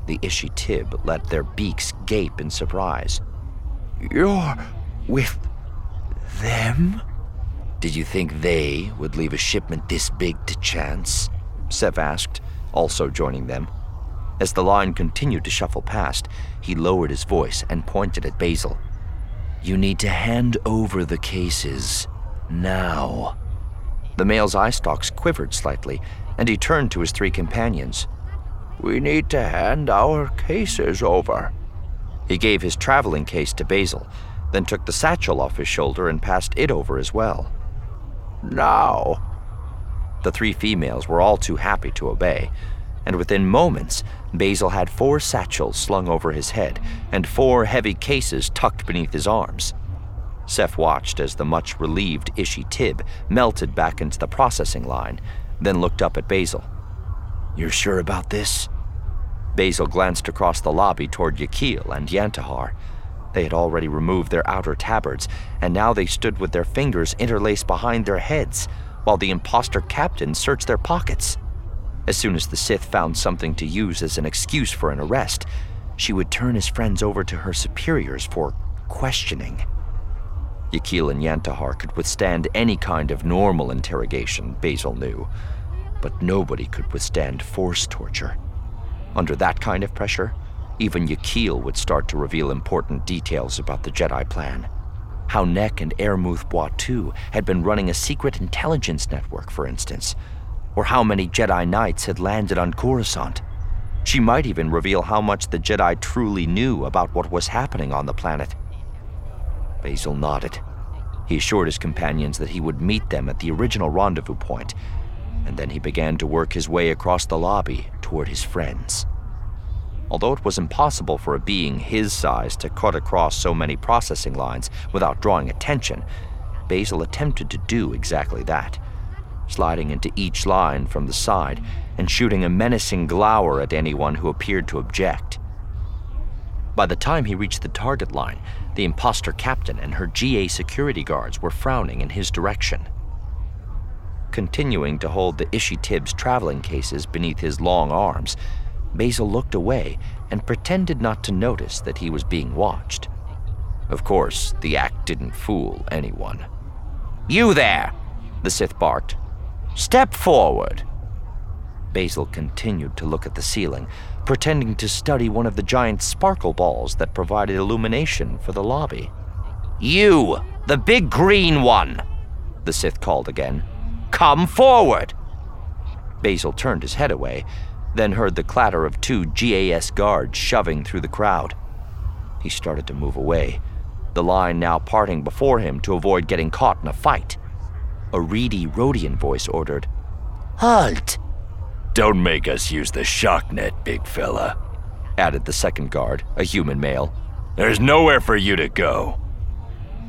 The Ishi-Tib let their beaks gape in surprise. "You're with them?" "Did you think they would leave a shipment this big to chance?" Sev asked, also joining them. As the line continued to shuffle past, he lowered his voice and pointed at Basil. "You need to hand over the cases, now." The male's eye stalks quivered slightly, and he turned to his three companions. "We need to hand our cases over." He gave his traveling case to Basil, then took the satchel off his shoulder and passed it over as well. "Now." The three females were all too happy to obey, and within moments, Basil had 4 satchels slung over his head and 4 heavy cases tucked beneath his arms. Seth watched as the much relieved Ishi-Tib melted back into the processing line, then looked up at Basil. "You're sure about this?" Basil glanced across the lobby toward Yakil and Yantahar. They had already removed their outer tabards, and now they stood with their fingers interlaced behind their heads, while the imposter captain searched their pockets. As soon as the Sith found something to use as an excuse for an arrest, she would turn his friends over to her superiors for questioning. Yakil and Yantahar could withstand any kind of normal interrogation, Basil knew, but nobody could withstand force torture. Under that kind of pressure, even Yakil would start to reveal important details about the Jedi plan. How Nek and Ermuth Boitou had been running a secret intelligence network, for instance, or how many Jedi Knights had landed on Coruscant. She might even reveal how much the Jedi truly knew about what was happening on the planet. Basil nodded. He assured his companions that he would meet them at the original rendezvous point, and then he began to work his way across the lobby toward his friends. Although it was impossible for a being his size to cut across so many processing lines without drawing attention, Basil attempted to do exactly that, sliding into each line from the side and shooting a menacing glower at anyone who appeared to object. By the time he reached the target line, the imposter captain and her GA security guards were frowning in his direction. Continuing to hold the Ishi-Tib's traveling cases beneath his long arms, Basil looked away and pretended not to notice that he was being watched. Of course, the act didn't fool anyone. "You there!" the Sith barked. "Step forward." Basil continued to look at the ceiling, pretending to study one of the giant sparkle balls that provided illumination for the lobby. "You, the big green one," the Sith called again. "Come forward." Basil turned his head away, then heard the clatter of 2 GAS guards shoving through the crowd. He started to move away, the line now parting before him to avoid getting caught in a fight. A reedy Rodian voice ordered, "Halt!" "Don't make us use the shock net, big fella," added the second guard, a human male. "There's nowhere for you to go."